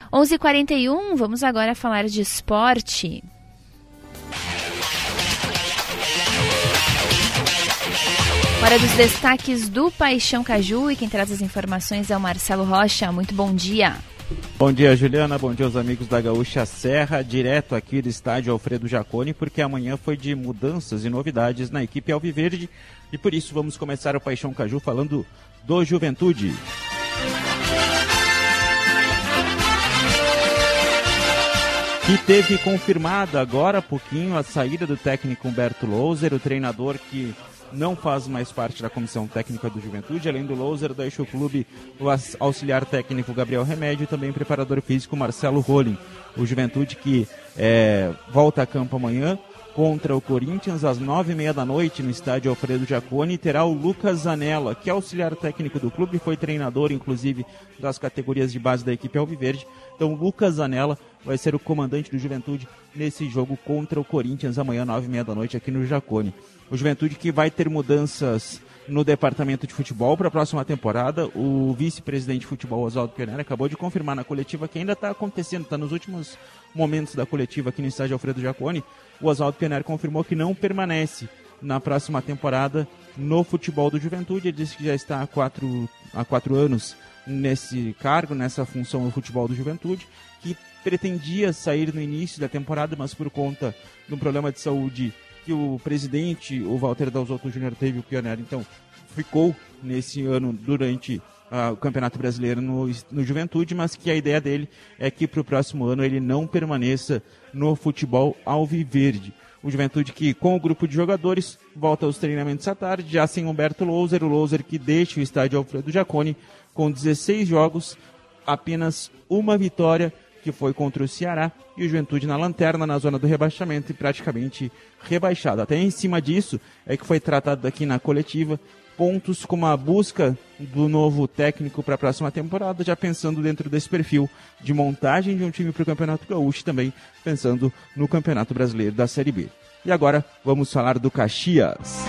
11h41, vamos agora falar de esporte. Hora dos destaques do Paixão Caju, e quem traz as informações é o Marcelo Rocha. Muito bom dia. Bom dia, Juliana. Bom dia aos amigos da Gaúcha Serra, direto aqui do estádio Alfredo Jaconi, porque amanhã foi de mudanças e novidades na equipe alviverde, e por isso vamos começar o Paixão Caju falando do Juventude. E teve confirmada agora há pouquinho a saída do técnico Humberto Louser, o treinador que não faz mais parte da comissão técnica do Juventude. Além do Louser, deixa o clube o auxiliar técnico Gabriel Remédio e também o preparador físico Marcelo Rolim. O Juventude que volta a campo amanhã contra o Corinthians às 9h30 da noite no estádio Alfredo Jaconi. Terá o Lucas Zanella, que é auxiliar técnico do clube, foi treinador inclusive das categorias de base da equipe alviverde. Então o Lucas Zanella vai ser o comandante do Juventude nesse jogo contra o Corinthians amanhã 9h30 da noite aqui no Jaconi. O Juventude que vai ter mudanças no departamento de futebol para a próxima temporada. O vice-presidente de futebol, Oswaldo Pioneri, acabou de confirmar na coletiva que ainda está acontecendo, está nos últimos momentos da coletiva aqui no estádio Alfredo Jaconi. O Oswaldo Pioneri confirmou que não permanece na próxima temporada no futebol do Juventude. Ele disse que já está há quatro anos nesse cargo, nessa função no futebol do Juventude, que pretendia sair no início da temporada, mas por conta de um problema de saúde que o presidente, o Walter Dalzotto Júnior, teve, o Pioneri, então ficou nesse ano durante o Campeonato Brasileiro no Juventude, mas que a ideia dele é que para o próximo ano ele não permaneça no futebol alviverde. O Juventude que, com o grupo de jogadores, volta aos treinamentos à tarde, já sem Humberto Louser, o Louser que deixa o estádio Alfredo Jaconi com 16 jogos, apenas uma vitória, que foi contra o Ceará, e o Juventude na lanterna, na zona do rebaixamento e praticamente rebaixado. Até em cima disso é que foi tratado aqui na coletiva pontos como a busca do novo técnico para a próxima temporada, já pensando dentro desse perfil de montagem de um time para o Campeonato Gaúcho, também pensando no Campeonato Brasileiro da Série B. E agora vamos falar do Caxias.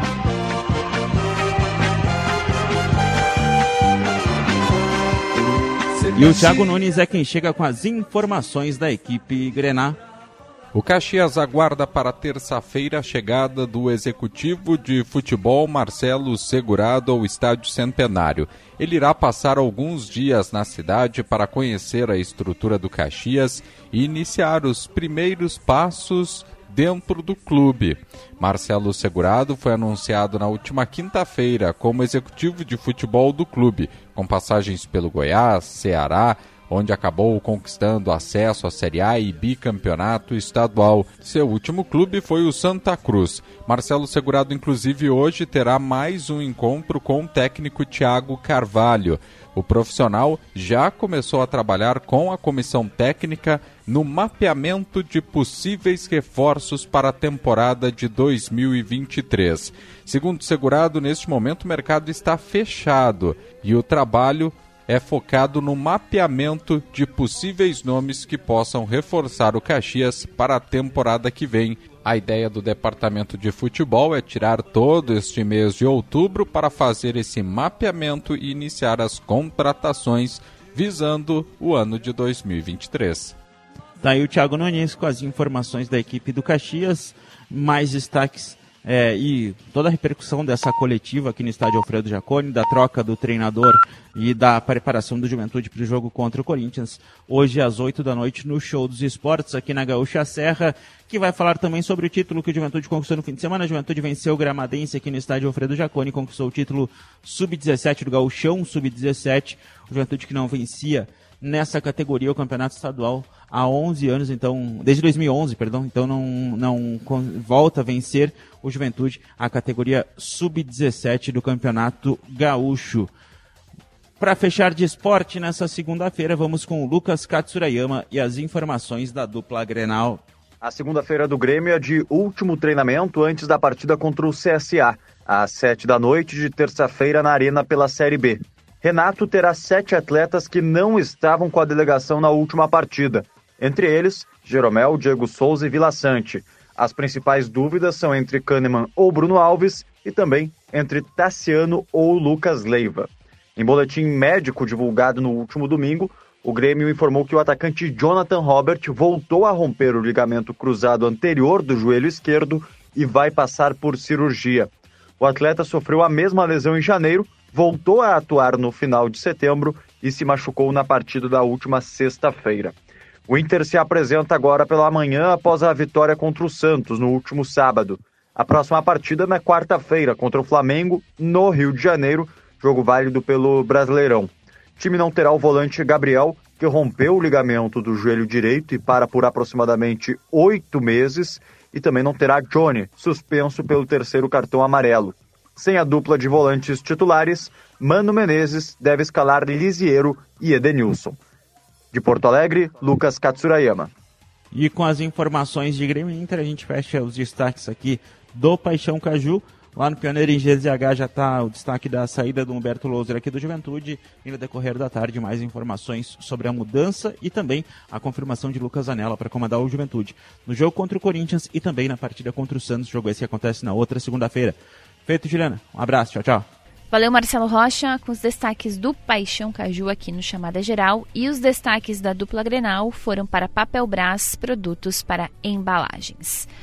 E o Thiago Nunes é quem chega com as informações da equipe Grená. O Caxias aguarda para terça-feira a chegada do executivo de futebol Marcelo Segurado ao Estádio Centenário. Ele irá passar alguns dias na cidade para conhecer a estrutura do Caxias e iniciar os primeiros passos dentro do clube. Marcelo Segurado foi anunciado na última quinta-feira como executivo de futebol do clube, com passagens pelo Goiás, Ceará, onde acabou conquistando acesso à Série A e bicampeonato estadual. Seu último clube foi o Santa Cruz. Marcelo Segurado, inclusive, hoje terá mais um encontro com o técnico Thiago Carvalho. O profissional já começou a trabalhar com a comissão técnica no mapeamento de possíveis reforços para a temporada de 2023. Segundo Segurado, neste momento o mercado está fechado e o trabalho é focado no mapeamento de possíveis nomes que possam reforçar o Caxias para a temporada que vem. A ideia do departamento de futebol é tirar todo este mês de outubro para fazer esse mapeamento e iniciar as contratações visando o ano de 2023. Daí o Thiago Nunes com as informações da equipe do Caxias, mais destaques e toda a repercussão dessa coletiva aqui no estádio Alfredo Jaconi, da troca do treinador e da preparação do Juventude para o jogo contra o Corinthians, hoje às 8 da noite no Show dos Esportes aqui na Gaúcha Serra, que vai falar também sobre o título que o Juventude conquistou no fim de semana. A Juventude venceu o Gramadense aqui no estádio Alfredo Jaconi, conquistou o título Sub-17 do Gauchão Sub-17, o Juventude que não vencia nessa categoria o campeonato estadual há 11 anos, então, desde 2011, então não volta a vencer o Juventude a categoria Sub-17 do campeonato gaúcho. Para fechar de esporte nessa segunda-feira, vamos com o Lucas Katsurayama e as informações da dupla Grenal. A segunda-feira do Grêmio é de último treinamento antes da partida contra o CSA, às 7 da noite de terça-feira na Arena pela Série B. Renato terá 7 atletas que não estavam com a delegação na última partida. Entre eles, Jeromel, Diego Souza e Vila Sante. As principais dúvidas são entre Kahneman ou Bruno Alves e também entre Tassiano ou Lucas Leiva. Em boletim médico divulgado no último domingo, O Grêmio informou que o atacante Jonathan Robert voltou a romper o ligamento cruzado anterior do joelho esquerdo e vai passar por cirurgia. O atleta sofreu a mesma lesão em janeiro, voltou a atuar no final de setembro e se machucou na partida da última sexta-feira. O Inter se apresenta agora pela manhã após a vitória contra o Santos no último sábado. A próxima partida é na quarta-feira contra o Flamengo, no Rio de Janeiro, jogo válido pelo Brasileirão. O time não terá o volante Gabriel, que rompeu o ligamento do joelho direito e para por aproximadamente 8 meses, e também não terá Johnny, suspenso pelo 3º cartão amarelo. Sem a dupla de volantes titulares, Mano Menezes deve escalar Lisiero e Edenilson. De Porto Alegre, Lucas Katsurayama. E com as informações de Grêmio e Inter, a gente fecha os destaques aqui do Paixão Caju. Lá no Pioneiro, em GZH, já está o destaque da saída do Humberto Louser aqui do Juventude. E no decorrer da tarde, mais informações sobre a mudança e também a confirmação de Lucas Zanella para comandar o Juventude no jogo contra o Corinthians e também na partida contra o Santos. Jogo esse que acontece na outra segunda-feira. Feito, Juliana. Um abraço. Tchau, tchau. Valeu, Marcelo Rocha, com os destaques do Paixão Caju aqui no Chamada Geral. E os destaques da dupla Grenal foram para Papel Brás, produtos para embalagens.